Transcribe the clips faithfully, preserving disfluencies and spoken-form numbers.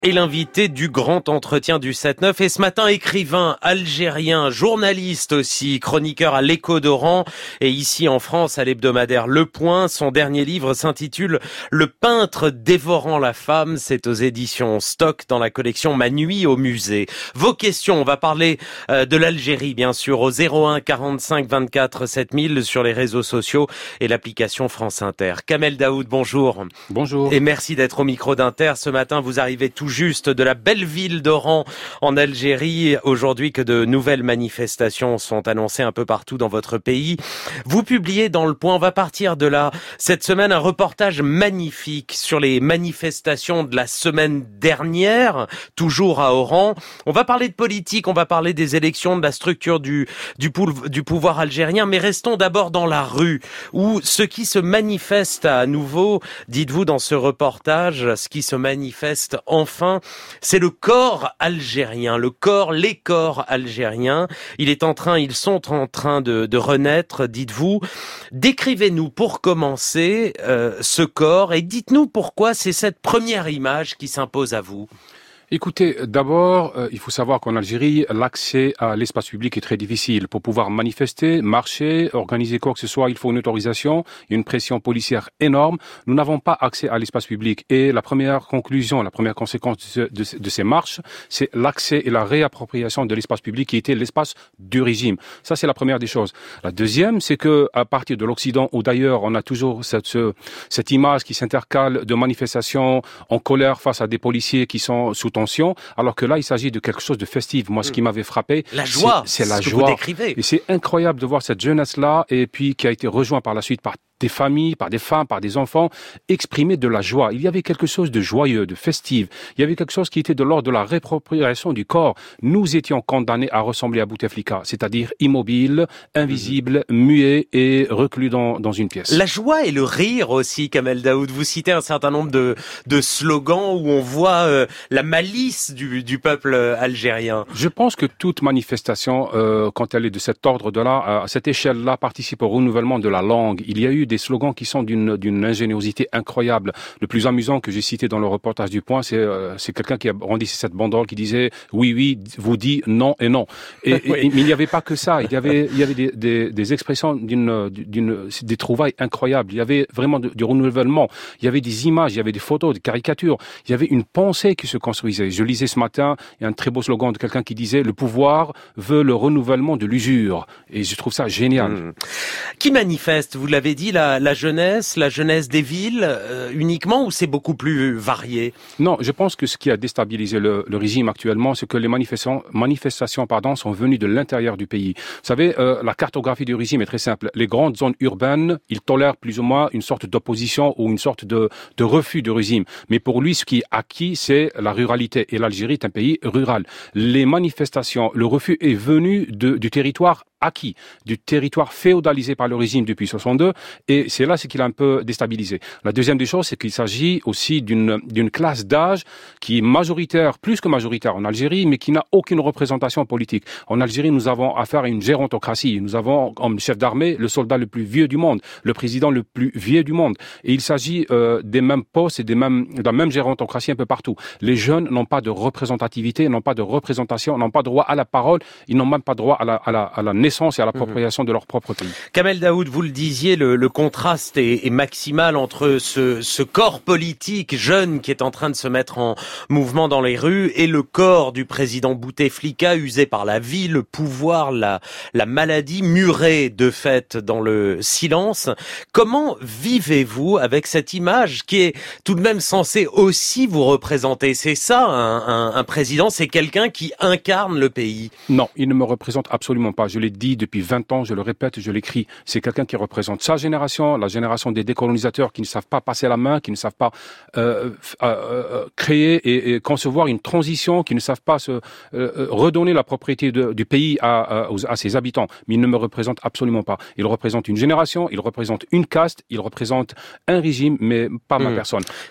Et l'invité du grand entretien du sept neuf. Et ce matin, écrivain, algérien, journaliste aussi, chroniqueur à l'Écho d'Oran et ici en France à l'hebdomadaire Le Point. Son dernier livre s'intitule Le peintre dévorant la femme. C'est aux éditions Stock dans la collection Ma nuit au musée. Vos questions, on va parler euh, de l'Algérie bien sûr au zéro un quarante-cinq vingt-quatre sept mille sur les réseaux sociaux et l'application France Inter. Kamel Daoud, bonjour. Bonjour. Et merci d'être au micro d'Inter. Ce matin, vous arrivez tout juste de la belle ville d'Oran en Algérie. Aujourd'hui que de nouvelles manifestations sont annoncées un peu partout dans votre pays. Vous publiez dans Le Point, on va partir de là, cette semaine un reportage magnifique sur les manifestations de la semaine dernière, toujours à Oran. On va parler de politique, on va parler des élections, de la structure du, du, pou- du pouvoir algérien, mais restons d'abord dans la rue, où ce qui se manifeste à nouveau, dites-vous dans ce reportage, ce qui se manifeste enfin, c'est le corps algérien, le corps, les corps algériens. Il est en train, ils sont en train de, de renaître, dites-vous. Décrivez-nous pour commencer euh, ce corps et dites-nous pourquoi c'est cette première image qui s'impose à vous. Écoutez, d'abord, euh, il faut savoir qu'en Algérie, l'accès à l'espace public est très difficile. Pour pouvoir manifester, marcher, organiser quoi que ce soit, il faut une autorisation, il y a une pression policière énorme. Nous n'avons pas accès à l'espace public. Et la première conclusion, la première conséquence de, de, de ces marches, c'est l'accès et la réappropriation de l'espace public qui était l'espace du régime. Ça, c'est la première des choses. La deuxième, c'est que à partir de l'Occident, ou d'ailleurs, on a toujours cette, ce, cette image qui s'intercale de manifestations en colère face à des policiers qui sont sous tension. Alors que là, il s'agit de quelque chose de festif. Moi, ce qui m'avait frappé, la joie, c'est, c'est la ce joie. Que vous décrivez. Et c'est incroyable de voir cette jeunesse-là, et puis qui a été rejointe par la suite par des familles, par des femmes, par des enfants, exprimer de la joie. Il y avait quelque chose de joyeux, de festif. Il y avait quelque chose qui était de l'ordre de la réappropriation du corps. Nous étions condamnés à ressembler à Bouteflika, c'est-à-dire immobiles, invisibles, mmh. muets et reclus dans, dans une pièce. La joie et le rire aussi, Kamel Daoud. Vous citez un certain nombre de, de slogans où on voit euh, la malice du, du peuple algérien. Je pense que toute manifestation, euh, quand elle est de cet ordre-là, à cette échelle-là, participe au renouvellement de la langue. Il y a eu des slogans qui sont d'une, d'une ingéniosité incroyable. Le plus amusant que j'ai cité dans le reportage du Point, c'est, euh, c'est quelqu'un qui a brandissé cette banderole qui disait « oui, oui, vous dit non et non ». Et, oui. et, mais il n'y avait pas que ça. Il y avait, il y avait des, des, des expressions d'une, d'une, des trouvailles incroyables. Il y avait vraiment de, du renouvellement. Il y avait des images, il y avait des photos, des caricatures. Il y avait une pensée qui se construisait. Je lisais ce matin, il y a un très beau slogan de quelqu'un qui disait « le pouvoir veut le renouvellement de l'usure ». Et je trouve ça génial. Mmh. Qui manifeste, vous l'avez dit, la, la jeunesse, la jeunesse des villes euh, uniquement, ou c'est beaucoup plus varié? Non, je pense que ce qui a déstabilisé le, le régime actuellement, c'est que les manifestations, manifestations pardon, sont venues de l'intérieur du pays. Vous savez, euh, la cartographie du régime est très simple. Les grandes zones urbaines, ils tolèrent plus ou moins une sorte d'opposition ou une sorte de, de refus du régime. Mais pour lui, ce qui est acquis, c'est la ruralité. Et l'Algérie est un pays rural. Les manifestations, le refus est venu de, du territoire acquis, du territoire féodalisé par le régime depuis soixante-deux, et c'est là ce qu'il a un peu déstabilisé. La deuxième des choses, c'est qu'il s'agit aussi d'une, d'une classe d'âge qui est majoritaire, plus que majoritaire en Algérie, mais qui n'a aucune représentation politique. En Algérie, nous avons affaire à une gérontocratie. Nous avons comme chef d'armée le soldat le plus vieux du monde, le président le plus vieux du monde. Et il s'agit euh, des mêmes postes et des mêmes, de la même gérontocratie un peu partout. Les jeunes n'ont pas de représentativité, n'ont pas de représentation, n'ont pas droit à la parole, ils n'ont même pas droit à la, à la, à la naissance et à l'appropriation mmh. de leur propre pays. Kamel Daoud, vous le disiez, le, le contraste est, est maximal entre ce, ce corps politique jeune qui est en train de se mettre en mouvement dans les rues et le corps du président Bouteflika, usé par la vie, le pouvoir, la, la maladie, muré de fait dans le silence. Comment vivez-vous avec cette image qui est tout de même censée aussi vous représenter? C'est ça, un, un, un président, c'est quelqu'un qui incarne le pays. Non, il ne me représente absolument pas. Je l'ai dit depuis vingt ans, je le répète, je l'écris. C'est quelqu'un qui représente sa génération, la génération des décolonisateurs qui ne savent pas passer la main, qui ne savent pas euh, euh, créer et, et concevoir une transition, qui ne savent pas se euh, redonner la propriété de, du pays à, à, à ses habitants. Mais il ne me représente absolument pas. Il représente une génération, il représente une caste, il représente un régime, mais pas mmh. ma personne.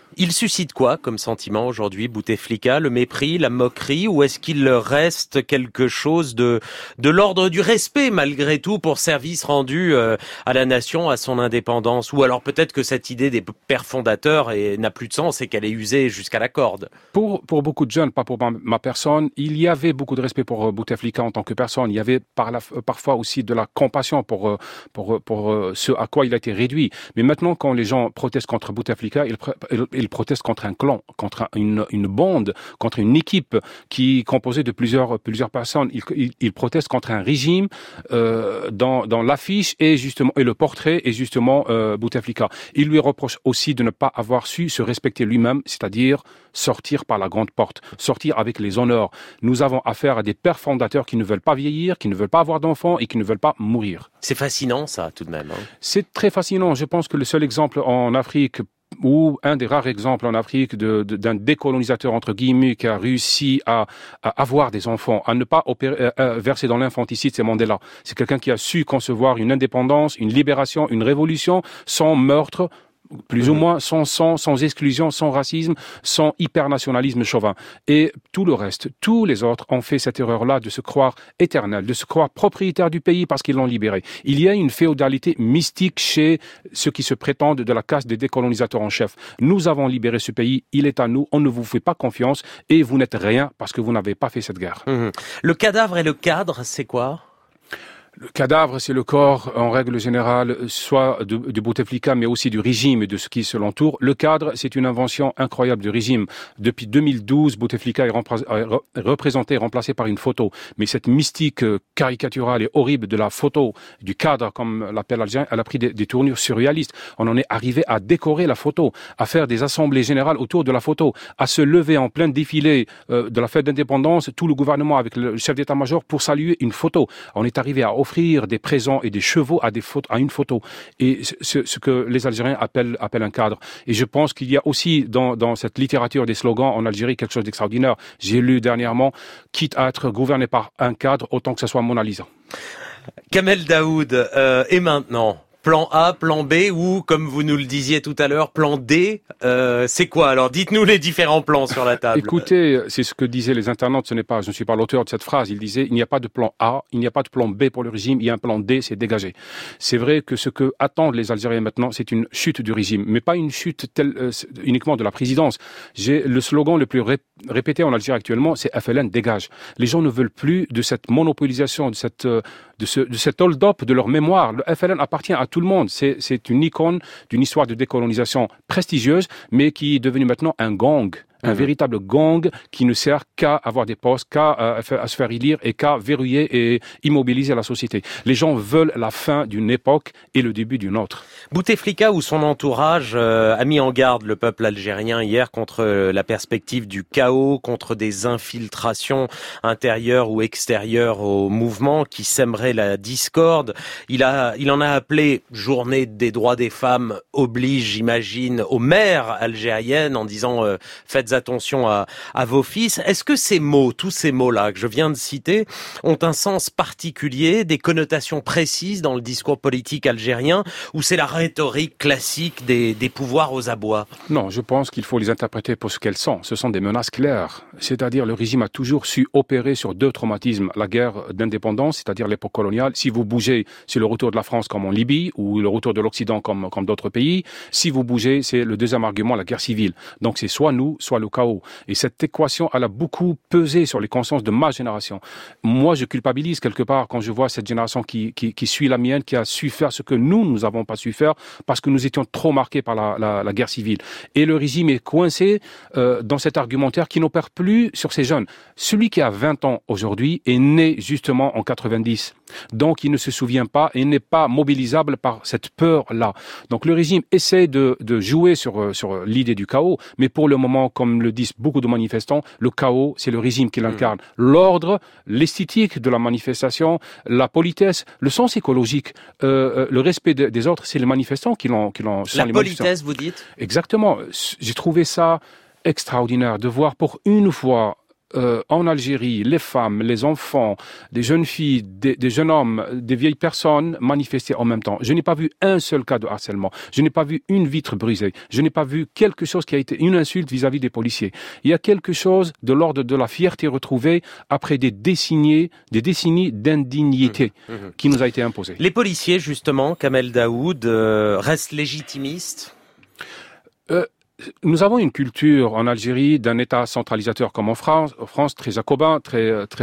Il suscite quoi comme sentiment aujourd'hui, Bouteflika? Le mépris, la moquerie, ou est-ce qu'il reste quelque chose de de l'ordre du respect malgré tout pour service rendu euh, à la nation, à son indépendance? Ou alors peut-être que cette idée des pères fondateurs est, n'a plus de sens et qu'elle est usée jusqu'à la corde? Pour pour beaucoup de jeunes, pas pour ma, ma personne, il y avait beaucoup de respect pour euh, Bouteflika en tant que personne. Il y avait par la, euh, parfois aussi de la compassion pour euh, pour euh, pour euh, ce à quoi il a été réduit. Mais maintenant, quand les gens protestent contre Bouteflika, ils, ils, ils protestent contre un clan, contre une, une bande, contre une équipe qui est composée de plusieurs, plusieurs personnes. Ils, ils, ils protestent contre un régime euh, dans, dans l'affiche et justement et le portrait est justement euh, Bouteflika. Ils lui reprochent aussi de ne pas avoir su se respecter lui-même, c'est-à-dire sortir par la grande porte, sortir avec les honneurs. Nous avons affaire à des pères fondateurs qui ne veulent pas vieillir, qui ne veulent pas avoir d'enfants et qui ne veulent pas mourir. C'est fascinant ça tout de même. Hein. C'est très fascinant. Je pense que le seul exemple en Afrique ou un des rares exemples en Afrique de, de, d'un décolonisateur, entre guillemets, qui a réussi à, à avoir des enfants, à ne pas opérer, euh, verser dans l'infanticide, c'est Mandela. C'est quelqu'un qui a su concevoir une indépendance, une libération, une révolution sans meurtre, plus mmh. ou moins sans sang, sans exclusion, sans racisme, sans hypernationalisme chauvin. Et tout le reste, tous les autres ont fait cette erreur-là de se croire éternel, de se croire propriétaire du pays parce qu'ils l'ont libéré. Il y a une féodalité mystique chez ceux qui se prétendent de la caste des décolonisateurs en chef. Nous avons libéré ce pays, il est à nous, on ne vous fait pas confiance et vous n'êtes rien parce que vous n'avez pas fait cette guerre. Mmh. Le cadavre et le cadre, c'est quoi ? Le cadavre, c'est le corps, en règle générale, soit de, de Bouteflika, mais aussi du régime et de ce qui se l'entoure. Le cadre, c'est une invention incroyable du régime. Depuis deux mille douze, Bouteflika est rempla- représenté et remplacé par une photo. Mais cette mystique caricaturale et horrible de la photo, du cadre, comme l'appelle l'Algérien, elle a pris des, des tournures surréalistes. On en est arrivé à décorer la photo, à faire des assemblées générales autour de la photo, à se lever en plein défilé euh, de la fête d'indépendance, tout le gouvernement avec le chef d'état-major pour saluer une photo. On est arrivé à offrir des présents et des chevaux à, des photos, à une photo. Et ce, ce que les Algériens appellent, appellent un cadre. Et je pense qu'il y a aussi dans, dans cette littérature des slogans en Algérie quelque chose d'extraordinaire. J'ai lu dernièrement, quitte à être gouverné par un cadre, autant que ce soit Mona Lisa. Kamel Daoud, euh, et maintenant ? Plan A, plan B ou, comme vous nous le disiez tout à l'heure, plan D, euh, c'est quoi? Alors dites-nous les différents plans sur la table. Écoutez, c'est ce que disaient les internautes, ce n'est pas, je ne suis pas l'auteur de cette phrase, ils disaient il n'y a pas de plan A, il n'y a pas de plan B pour le régime, il y a un plan D, c'est dégagé. C'est vrai que ce que attendent les Algériens maintenant, c'est une chute du régime, mais pas une chute telle, euh, uniquement de la présidence. J'ai le slogan le plus ré- répété en Algérie actuellement, c'est F L N dégage. Les gens ne veulent plus de cette monopolisation, de cette, euh, de ce, de cet hold-up de leur mémoire. Le F L N appartient à tout le monde. C'est, c'est une icône d'une histoire de décolonisation prestigieuse, mais qui est devenue maintenant un gang. Un mmh. véritable gang qui ne sert qu'à avoir des postes, qu'à euh, à se faire élire et qu'à verrouiller et immobiliser la société. Les gens veulent la fin d'une époque et le début d'une autre. Bouteflika ou son entourage euh, a mis en garde le peuple algérien hier contre euh, la perspective du chaos, contre des infiltrations intérieures ou extérieures au mouvement qui sèmeraient la discorde. Il a, il en a appelé journée des droits des femmes oblige, j'imagine, aux mères algériennes en disant euh, faites attention à, à vos fils. Est-ce que ces mots, tous ces mots-là que je viens de citer, ont un sens particulier, des connotations précises dans le discours politique algérien, ou c'est la rhétorique classique des, des pouvoirs aux abois? Non, je pense qu'il faut les interpréter pour ce qu'elles sont. Ce sont des menaces claires. C'est-à-dire, le régime a toujours su opérer sur deux traumatismes. La guerre d'indépendance, c'est-à-dire l'époque coloniale. Si vous bougez, c'est le retour de la France comme en Libye, ou le retour de l'Occident comme, comme d'autres pays. Si vous bougez, c'est le deuxième argument, la guerre civile. Donc c'est soit nous, soit le chaos. Et cette équation, elle a beaucoup pesé sur les consciences de ma génération. Moi, je culpabilise quelque part quand je vois cette génération qui, qui, qui suit la mienne, qui a su faire ce que nous, nous n'avons pas su faire parce que nous étions trop marqués par la, la, la guerre civile. Et le régime est coincé euh, dans cet argumentaire qui n'opère plus sur ces jeunes. Celui qui a vingt ans aujourd'hui est né justement en quatre-vingt-dix. Donc, il ne se souvient pas et n'est pas mobilisable par cette peur-là. Donc, le régime essaie de, de jouer sur, sur l'idée du chaos, mais pour le moment, comme le disent beaucoup de manifestants, le chaos, c'est le régime qui l'incarne. Mmh. L'ordre, l'esthétique de la manifestation, la politesse, le sens écologique, euh, le respect de, des autres, c'est les manifestants qui l'ont... Qui l'ont la politesse, vous dites? Exactement. J'ai trouvé ça extraordinaire de voir pour une fois euh, en Algérie, les femmes, les enfants, des jeunes filles, des, des jeunes hommes, des vieilles personnes manifester en même temps. Je n'ai pas vu un seul cas de harcèlement. Je n'ai pas vu une vitre brisée. Je n'ai pas vu quelque chose qui a été une insulte vis-à-vis des policiers. Il y a quelque chose de l'ordre de la fierté retrouvée après des décennies, des décennies d'indignité mmh, mmh. qui nous a été imposée. Les policiers, justement, Kamel Daoud, euh, restent légitimistes ? euh, Nous avons une culture en Algérie d'un État centralisateur comme en France, en France très jacobin, très, très,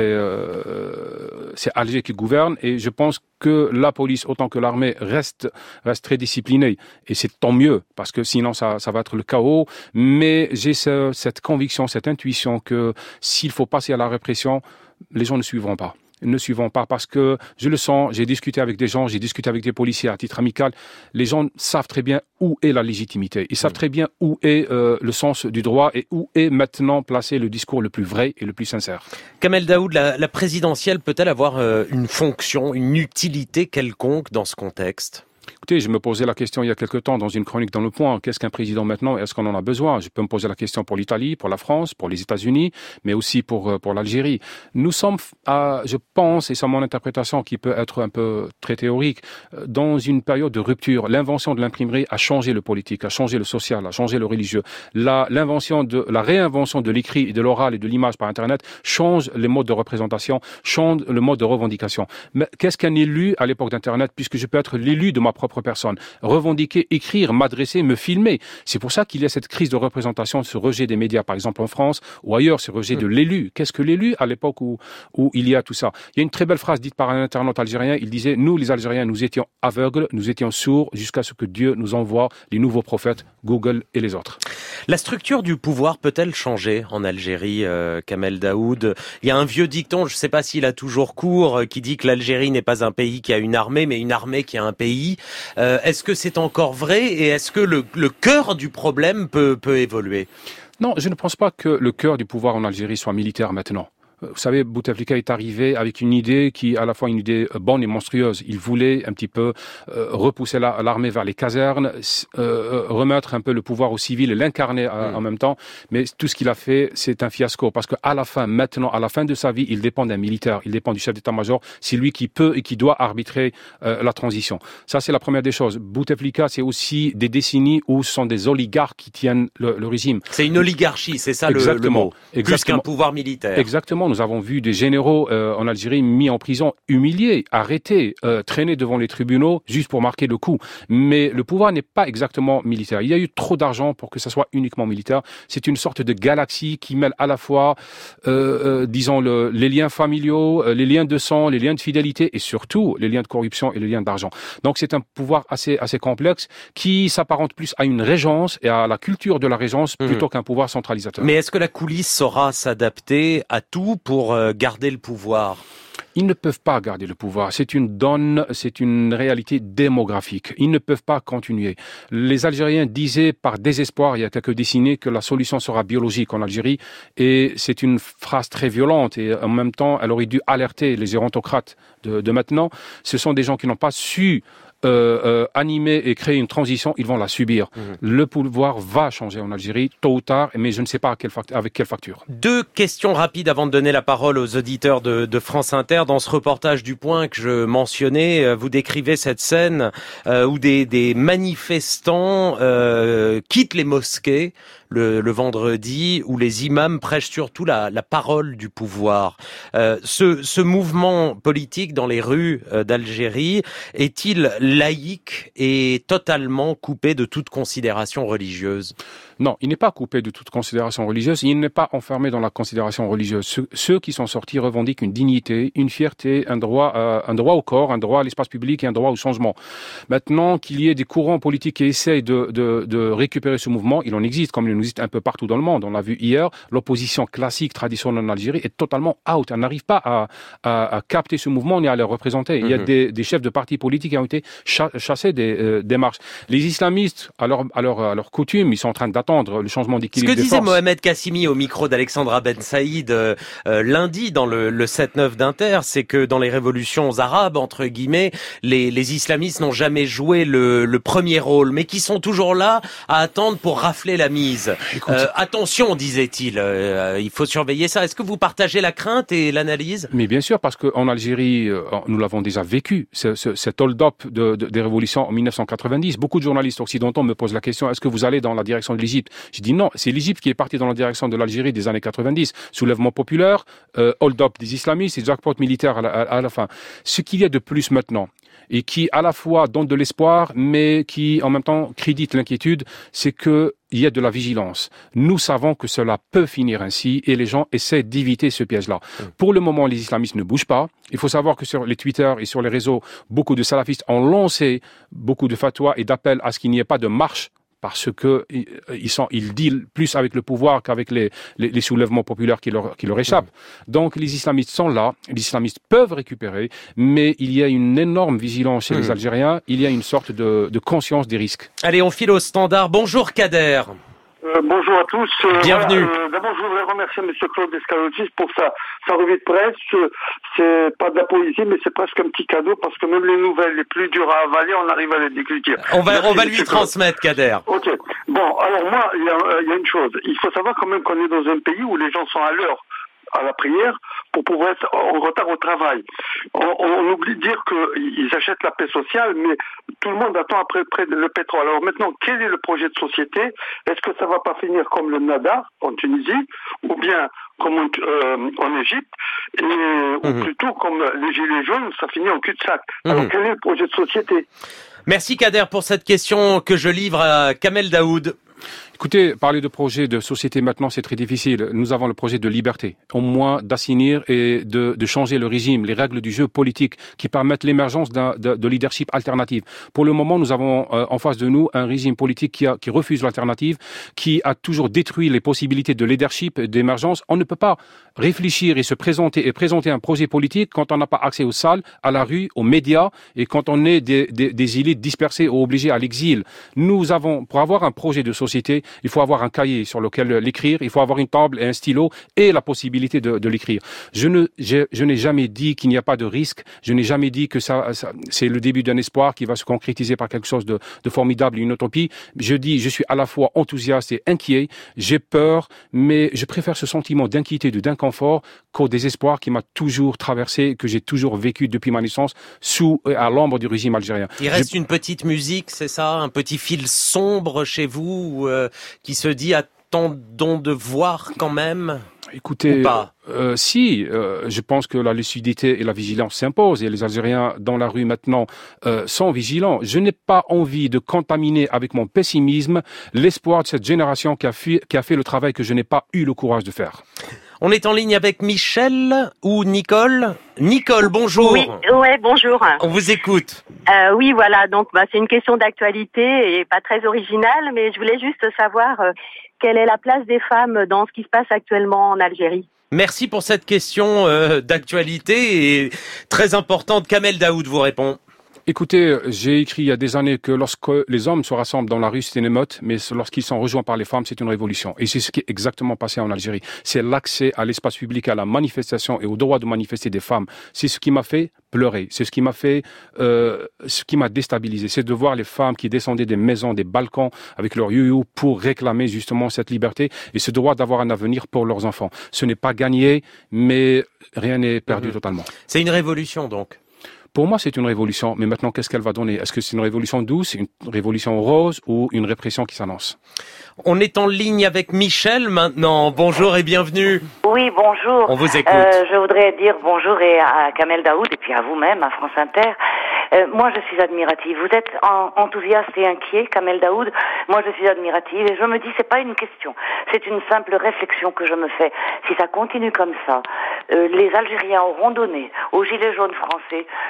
euh, c'est Alger qui gouverne, et je pense que la police, autant que l'armée, reste, reste très disciplinée. Et c'est tant mieux, parce que sinon ça, ça va être le chaos. Mais j'ai ce, cette conviction, cette intuition que s'il faut passer à la répression, les gens ne suivront pas. ne suivons pas parce que je le sens, j'ai discuté avec des gens, j'ai discuté avec des policiers à titre amical, les gens savent très bien où est la légitimité, ils savent très bien où est euh, le sens du droit et où est maintenant placé le discours le plus vrai et le plus sincère. Kamel Daoud, la, la présidentielle peut-elle avoir euh, une fonction, une utilité quelconque dans ce contexte ? Écoutez, je me posais la question il y a quelque temps dans une chronique dans Le Point. Qu'est-ce qu'un président maintenant? Est-ce qu'on en a besoin? Je peux me poser la question pour l'Italie, pour la France, pour les États-Unis, mais aussi pour pour l'Algérie. Nous sommes, à, je pense, et c'est mon interprétation qui peut être un peu très théorique, dans une période de rupture. L'invention de l'imprimerie a changé le politique, a changé le social, a changé le religieux. La, l'invention de, la réinvention de l'écrit et de l'oral et de l'image par Internet change les modes de représentation, change le mode de revendication. Mais qu'est-ce qu'un élu à l'époque d'Internet, puisque je peux être l'élu de ma propre personne, revendiquer, écrire, m'adresser, me filmer. C'est pour ça qu'il y a cette crise de représentation, ce rejet des médias, par exemple en France ou ailleurs, ce rejet de l'élu. Qu'est-ce que l'élu à l'époque où, où il y a tout ça? Il y a une très belle phrase dite par un internaute algérien, il disait « Nous, les Algériens, nous étions aveugles, nous étions sourds jusqu'à ce que Dieu nous envoie les nouveaux prophètes, Google et les autres. » La structure du pouvoir peut-elle changer en Algérie, euh, Kamel Daoud? Il y a un vieux dicton, je ne sais pas s'il a toujours cours, qui dit que l'Algérie n'est pas un pays qui a une armée, mais une armée qui a un pays. Euh, est-ce que c'est encore vrai et est-ce que le, le cœur du problème peut, peut évoluer? Non, je ne pense pas que le cœur du pouvoir en Algérie soit militaire maintenant. Vous savez, Bouteflika est arrivé avec une idée qui est à la fois une idée bonne et monstrueuse. Il voulait un petit peu euh, repousser la, l'armée vers les casernes, euh, remettre un peu le pouvoir aux civils et l'incarner mmh. en même temps. Mais tout ce qu'il a fait, c'est un fiasco. Parce qu'à la fin, maintenant, à la fin de sa vie, il dépend d'un militaire, il dépend du chef d'état-major. C'est lui qui peut et qui doit arbitrer euh, la transition. Ça, c'est la première des choses. Bouteflika, c'est aussi des décennies où ce sont des oligarques qui tiennent le, le régime. C'est une oligarchie, c'est ça le, le mot. Exactement. Plus qu'un pouvoir militaire. Exactement. Nous avons vu des généraux euh, en Algérie mis en prison, humiliés, arrêtés, euh, traînés devant les tribunaux juste pour marquer le coup. Mais le pouvoir n'est pas exactement militaire. Il y a eu trop d'argent pour que ça soit uniquement militaire. C'est une sorte de galaxie qui mêle à la fois, euh, euh, disons, le, les liens familiaux, euh, les liens de sang, les liens de fidélité et surtout les liens de corruption et les liens d'argent. Donc c'est un pouvoir assez, assez complexe qui s'apparente plus à une régence et à la culture de la régence mmh. plutôt qu'un pouvoir centralisateur. Mais est-ce que la coulisse saura s'adapter à tout pour garder le pouvoir? Ils ne peuvent pas garder le pouvoir. C'est une donne, c'est une réalité démographique. Ils ne peuvent pas continuer. Les Algériens disaient par désespoir il y a quelques décennies que la solution sera biologique en Algérie et c'est une phrase très violente et en même temps elle aurait dû alerter les gérontocrates de, de maintenant. Ce sont des gens qui n'ont pas su Euh, euh, animer et créer une transition, ils vont la subir. Mmh. Le pouvoir va changer en Algérie, tôt ou tard, mais je ne sais pas à quelle fact- avec quelle facture. Deux questions rapides avant de donner la parole aux auditeurs de, de France Inter. Dans ce reportage du Point que je mentionnais, vous décrivez cette scène euh, où des, des manifestants euh, quittent les mosquées le, le vendredi, où les imams prêchent surtout la, la parole du pouvoir. Euh, ce, ce mouvement politique dans les rues euh, d'Algérie est-il laïque et totalement coupé de toute considération religieuse? Non, il n'est pas coupé de toute considération religieuse, il n'est pas enfermé dans la considération religieuse. Ceux, ceux qui sont sortis revendiquent une dignité, une fierté, un droit, euh, un droit au corps, un droit à l'espace public et un droit au changement. Maintenant, qu'il y ait des courants politiques qui essayent de, de, de récupérer ce mouvement, il en existe, comme il en existe un peu partout dans le monde. On l'a vu hier, l'opposition classique, traditionnelle en Algérie est totalement out. Elle n'arrive pas à, à, à capter ce mouvement ni à le représenter. Mm-hmm. Il y a des, des chefs de partis politiques qui ont été chassés des euh, démarches. Les islamistes, à leur, à leur, à leur coutume, ils sont en train d'attendre attendre le changement Ce d'équilibre que des disait forces. Mohamed Kassimi au micro d'Alexandra Ben Saïd euh, euh, lundi dans le, le sept neuf d'Inter, c'est que dans les révolutions arabes, entre guillemets, les, les islamistes n'ont jamais joué le, le premier rôle, mais qui sont toujours là à attendre pour rafler la mise. Euh, attention, disait-il, euh, il faut surveiller ça. Est-ce que vous partagez la crainte et l'analyse? Mais bien sûr, parce qu'en Algérie, euh, nous l'avons déjà vécu, ce, ce, cet hold-up de, de, des révolutions en mille neuf cent quatre-vingt-dix. Beaucoup de journalistes occidentaux me posent la question, est-ce que vous allez dans la direction de l'Égypte? Je dis non, c'est l'Égypte qui est partie dans la direction de l'Algérie des années quatre-vingt-dix. Soulèvement populaire, euh, hold-up des islamistes et jackpot militaire à la, à la fin. Ce qu'il y a de plus maintenant, et qui à la fois donne de l'espoir, mais qui en même temps crédite l'inquiétude, c'est que il y a de la vigilance. Nous savons que cela peut finir ainsi et les gens essaient d'éviter ce piège-là. Mmh. Pour le moment, les islamistes ne bougent pas. Il faut savoir que sur les Twitter et sur les réseaux, beaucoup de salafistes ont lancé beaucoup de fatwas et d'appels à ce qu'il n'y ait pas de marche parce que ils sont, ils dealent plus avec le pouvoir qu'avec les, les, les soulèvements populaires qui leur, qui leur échappent. Mmh. Donc, les islamistes sont là, les islamistes peuvent récupérer, mais il y a une énorme vigilance chez mmh. les Algériens, il y a une sorte de, de conscience des risques. Allez, on file au standard. Bonjour Kader. Euh, bonjour à tous. Euh, Bienvenue. Voilà, euh, D'abord, je voudrais remercier M. Claude Descalogis pour sa, sa revue de presse. Euh, c'est pas de la poésie, mais c'est presque un petit cadeau parce que même les nouvelles les plus dures à avaler, on arrive à les décliquer. On va, Merci, on va lui Claude. transmettre, Kader. Ok. Bon, alors moi, il y a, il y a une chose. Il faut savoir quand même qu'on est dans un pays où les gens sont à l'heure à la prière pour pouvoir être en retard au travail. On, on oublie de dire qu'ils achètent la paix sociale, mais tout le monde attend après le pétrole. Alors maintenant, quel est le projet de société? Est-ce que ça va pas finir comme le Nada en Tunisie, ou bien comme en, euh, en Égypte, et, mmh. ou plutôt comme les Gilets jaunes, ça finit en cul-de-sac. Mmh. Alors quel est le projet de société? Merci Kader pour cette question que je livre à Kamel Daoud. Écoutez, parler de projet de société maintenant, c'est très difficile. Nous avons le projet de liberté, au moins d'assainir et de, de changer le régime, les règles du jeu politique qui permettent l'émergence d'un, de, de leadership alternatif. Pour le moment, nous avons euh, en face de nous un régime politique qui, a, qui refuse l'alternative, qui a toujours détruit les possibilités de leadership et d'émergence. On ne peut pas réfléchir et se présenter et présenter un projet politique quand on n'a pas accès aux salles, à la rue, aux médias et quand on est des, des, des élites dispersées ou obligées à l'exil. Nous avons, pour avoir un projet de société, il faut avoir un cahier sur lequel l'écrire, il faut avoir une table et un stylo et la possibilité de, de l'écrire. Je ne, je, je n'ai jamais dit qu'il n'y a pas de risque, je n'ai jamais dit que ça, ça c'est le début d'un espoir qui va se concrétiser par quelque chose de, de formidable, une utopie. Je dis, je suis à la fois enthousiaste et inquiet, j'ai peur, mais je préfère ce sentiment d'inquiétude et d'inconfort qu'au désespoir qui m'a toujours traversé, que j'ai toujours vécu depuis ma naissance sous, à l'ombre du régime algérien. Il reste je... une petite musique, c'est ça? Un petit fil sombre chez vous euh, qui se dit attendons de voir quand même? Écoutez, ou pas euh, si, euh, je pense que la lucidité et la vigilance s'imposent et les Algériens dans la rue maintenant euh, sont vigilants. Je n'ai pas envie de contaminer avec mon pessimisme l'espoir de cette génération qui a, fait, qui a fait le travail que je n'ai pas eu le courage de faire. On est en ligne avec Michel ou Nicole. Nicole, bonjour. Oui, ouais, bonjour. On vous écoute. Euh, oui, voilà, donc bah, c'est une question d'actualité et pas très originale, mais je voulais juste savoir euh, quelle est la place des femmes dans ce qui se passe actuellement en Algérie. Merci pour cette question euh, d'actualité et très importante. Kamel Daoud vous répond. Écoutez, j'ai écrit il y a des années que lorsque les hommes se rassemblent dans la rue, c'est une émeute, mais lorsqu'ils sont rejoints par les femmes, c'est une révolution. Et c'est ce qui est exactement passé en Algérie. C'est l'accès à l'espace public, à la manifestation et au droit de manifester des femmes. C'est ce qui m'a fait pleurer. C'est ce qui m'a fait, euh, ce qui m'a déstabilisé. C'est de voir les femmes qui descendaient des maisons, des balcons avec leur you-you pour réclamer justement cette liberté et ce droit d'avoir un avenir pour leurs enfants. Ce n'est pas gagné, mais rien n'est perdu mmh. totalement. C'est une révolution donc. Pour moi, c'est une révolution, mais maintenant, qu'est-ce qu'elle va donner? Est-ce que c'est une révolution douce, une révolution rose ou une répression qui s'annonce? On est en ligne avec Michel maintenant. Bonjour et bienvenue. Oui, bonjour. On vous écoute. Euh, je voudrais dire bonjour et à Kamel Daoud et puis à vous-même, à France Inter. Euh, moi, je suis admirative. Vous êtes en, enthousiaste et inquiet, Kamel Daoud. Moi, je suis admirative et je me dis, c'est pas une question. C'est une simple réflexion que je me fais. Si ça continue comme ça, euh, les Algériens auront donné aux Gilets jaunes français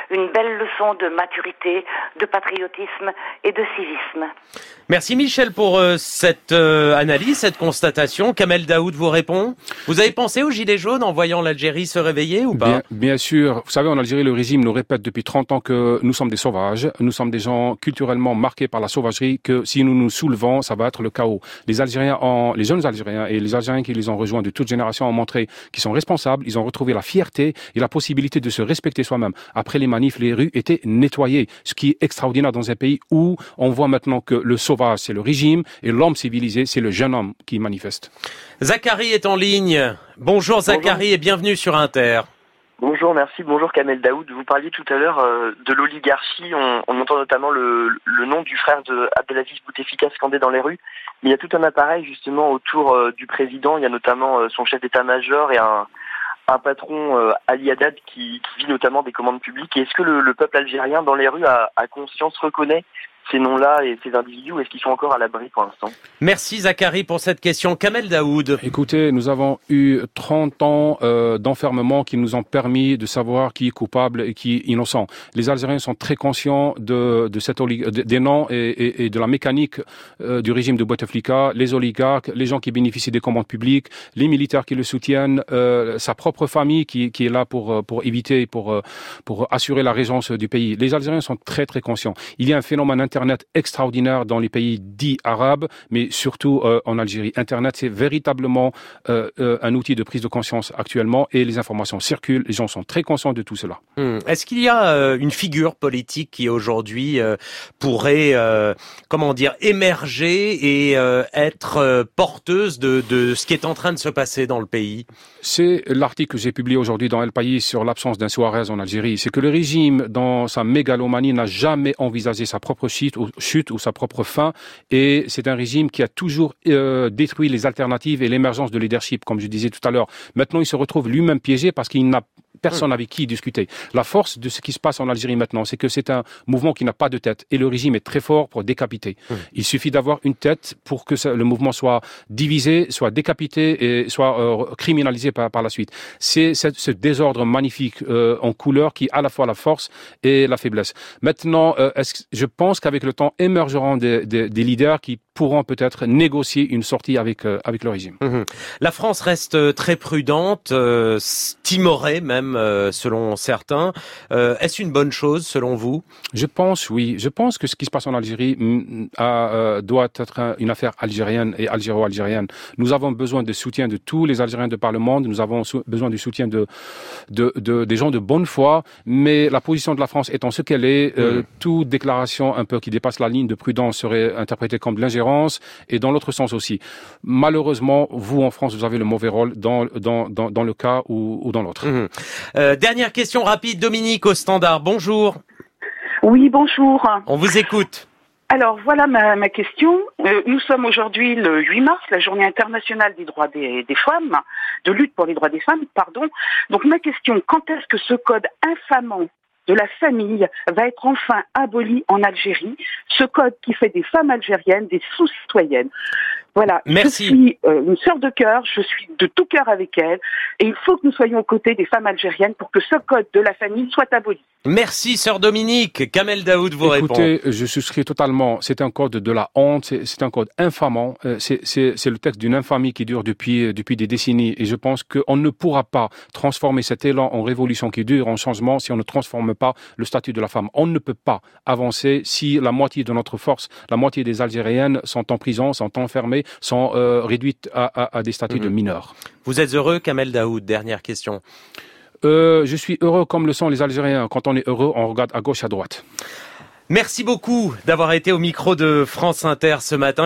une belle leçon de maturité, de patriotisme et de civisme. Merci Michel pour euh, cette euh, analyse, cette constatation. Kamel Daoud vous répond. Vous avez pensé aux Gilets jaunes en voyant l'Algérie se réveiller ou pas? Bien, bien sûr. Vous savez, en Algérie, le régime nous répète depuis trente ans que nous sommes des sauvages. Nous sommes des gens culturellement marqués par la sauvagerie, que si nous nous soulevons, ça va être le chaos. Les Algériens, en, les jeunes Algériens et les Algériens qui les ont rejoints de toute génération ont montré qu'ils sont responsables. Ils ont retrouvé la fierté et la possibilité de se respecter soi-même. Après les manifs, les rues étaient nettoyées. Ce qui est extraordinaire dans un pays où on voit maintenant que le sauvage, c'est le régime et l'homme civilisé, c'est le jeune homme qui manifeste. Zachary est en ligne. Bonjour Zachary Bonjour. Et bienvenue sur Inter. Bonjour, merci. Bonjour Kamel Daoud. Vous parliez tout à l'heure euh, de l'oligarchie. On, on entend notamment le, le nom du frère de Abdelaziz Bouteflika scandé dans les rues. Mais il y a tout un appareil justement autour euh, du président. Il y a notamment euh, son chef d'état-major et un, un patron, euh, Ali Haddad, qui, qui vit notamment des commandes publiques. Et est-ce que le, le peuple algérien dans les rues a, a conscience, reconnaît ces noms-là et ces individus, ou est-ce qu'ils sont encore à l'abri pour l'instant? Merci Zachary pour cette question. Kamel Daoud. Écoutez, nous avons eu trente ans euh, d'enfermement qui nous ont permis de savoir qui est coupable et qui est innocent. Les Algériens sont très conscients de, de cette olig- de, des noms et, et, et de la mécanique euh, du régime de Bouteflika, les oligarques, les gens qui bénéficient des commandes publiques, les militaires qui le soutiennent, euh, sa propre famille qui, qui est là pour, pour éviter, pour, pour assurer la régence du pays. Les Algériens sont très très conscients. Il y a un phénomène Internet extraordinaire dans les pays dits arabes, mais surtout euh, en Algérie. Internet, c'est véritablement euh, euh, un outil de prise de conscience actuellement et les informations circulent. Les gens sont très conscients de tout cela. Hum. Est-ce qu'il y a euh, une figure politique qui aujourd'hui euh, pourrait, euh, comment dire, émerger et euh, être euh, porteuse de, de ce qui est en train de se passer dans le pays? C'est l'article que j'ai publié aujourd'hui dans El País sur l'absence d'un Suarez en Algérie. C'est que le régime, dans sa mégalomanie, n'a jamais envisagé sa propre chute ou, chute ou sa propre fin. Et c'est un régime qui a toujours euh, détruit les alternatives et l'émergence de leadership, comme je disais tout à l'heure. Maintenant, il se retrouve lui-même piégé parce qu'il n'a personne avec qui discuter. La force de ce qui se passe en Algérie maintenant, c'est que c'est un mouvement qui n'a pas de tête et le régime est très fort pour décapiter. Mmh. Il suffit d'avoir une tête pour que ça, le mouvement soit divisé, soit décapité et soit euh, criminalisé par, par la suite. C'est ce, ce désordre magnifique euh, en couleur qui a à la fois la force et la faiblesse. Maintenant, euh, est-ce, je pense qu'avec le temps émergeront des, des, des leaders qui pourront peut-être négocier une sortie avec euh, avec le régime. Mmh. La France reste très prudente, euh, timorée même euh, selon certains. Euh, est-ce une bonne chose selon vous? Je pense oui. Je pense que ce qui se passe en Algérie a, euh, doit être une affaire algérienne et algéro-algérienne. Nous avons besoin de soutien de tous les Algériens de par le monde. Nous avons sou- besoin du soutien de, de de des gens de bonne foi. Mais la position de la France étant ce qu'elle est, mmh. euh, toute déclaration un peu qui dépasse la ligne de prudence serait interprétée comme de l'ingérence. Et dans l'autre sens aussi. Malheureusement, vous en France, vous avez le mauvais rôle dans dans dans, dans le cas ou, ou dans l'autre. Mmh. Euh, dernière question rapide, Dominique au standard. Bonjour. Oui, bonjour. On vous écoute. Alors voilà ma, ma question. Euh, nous sommes aujourd'hui le huit mars, la journée internationale des droits des, des femmes, de lutte pour les droits des femmes, pardon. Donc ma question, quand est-ce que ce code infamant de la famille va être enfin aboli en Algérie, ce code qui fait des femmes algériennes des sous-citoyennes. Voilà, Merci. Je suis euh, une sœur de cœur, je suis de tout cœur avec elle, et il faut que nous soyons aux côtés des femmes algériennes pour que ce code de la famille soit aboli. Merci, sœur Dominique. Kamel Daoud vous Écoutez, répond. Écoutez, je souscris totalement. C'est un code de la honte, c'est, c'est un code infamant. C'est, c'est, c'est le texte d'une infamie qui dure depuis, depuis des décennies. Et je pense qu'on ne pourra pas transformer cet élan en révolution qui dure, en changement, si on ne transforme pas le statut de la femme. On ne peut pas avancer si la moitié de notre force, la moitié des Algériennes sont en prison, sont enfermées, sont euh, réduites à, à, à des statuts mmh. de mineurs. Vous êtes heureux, Kamel Daoud? Dernière question. Euh, je suis heureux comme le sont les Algériens. Quand on est heureux, on regarde à gauche, à droite. Merci beaucoup d'avoir été au micro de France Inter ce matin.